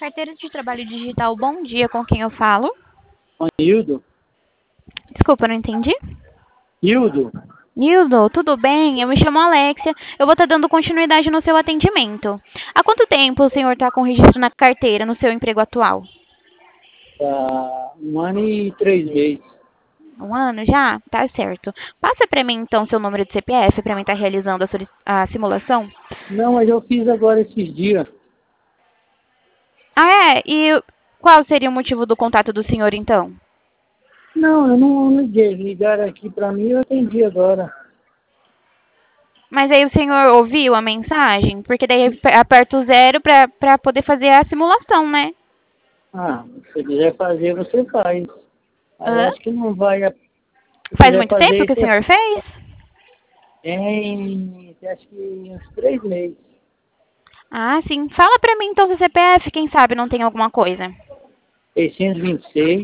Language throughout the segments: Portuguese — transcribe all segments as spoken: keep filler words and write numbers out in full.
Carteira de trabalho digital, bom dia, com quem eu falo? Hildo? Desculpa, não entendi. Hildo? Nildo, tudo bem? Eu me chamo Alexia. Eu vou estar dando continuidade no seu atendimento. Há quanto tempo o senhor está com registro na carteira no seu emprego atual? Tá um ano e três meses. Um ano já? Tá certo. Passa para mim, então, seu número de C P F para mim estar realizando a, solic- a simulação? Não, mas eu fiz agora esses dias. Ah, é? E qual seria o motivo do contato do senhor, então? Não, eu não liguei. Ligaram aqui pra mim e eu atendi agora. Mas aí o senhor ouviu a mensagem? Porque daí aperta o zero para poder fazer a simulação, né? Ah, se você quiser fazer, você faz. Aí eu Hã? acho que não vai. Se Faz quiser muito tempo fazer, que o você senhor fez? tem, acho que uns três meses. Ah, sim. Fala pra mim então seu C P F, quem sabe não tem alguma coisa. seiscentos e vinte e seis,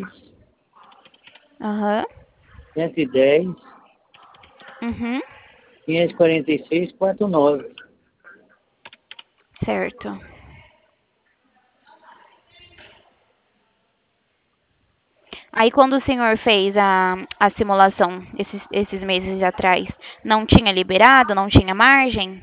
Aham. cento e dez, Uhum. quinhentos e quarenta e seis, quarenta e nove. Certo. Aí quando o senhor fez a, a simulação esses, esses meses atrás, não tinha liberado, não tinha margem?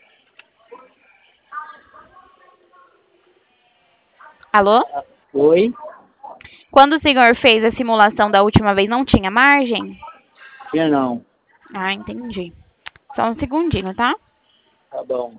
Alô? Oi? Quando o senhor fez a simulação da última vez, não tinha margem? Tinha não. Ah, entendi. Só um segundinho, tá? Tá bom.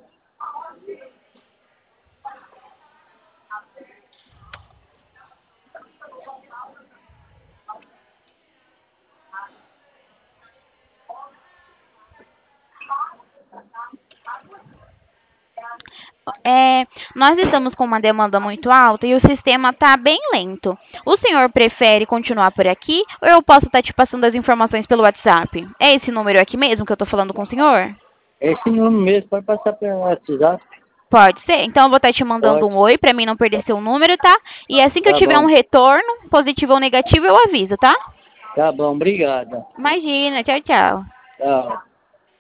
É, nós estamos com uma demanda muito alta e o sistema está bem lento. O senhor prefere continuar por aqui ou eu posso estar te passando as informações pelo WhatsApp? É esse número aqui mesmo que eu estou falando com o senhor? Esse número mesmo, pode passar pelo WhatsApp? Pode ser. Então eu vou estar te mandando Pode. um oi para mim não perder seu número, tá? E assim que eu Tá tiver um bom. retorno, positivo ou negativo, eu aviso, tá? Tá bom, obrigada. Imagina. Tchau, tchau. Tchau.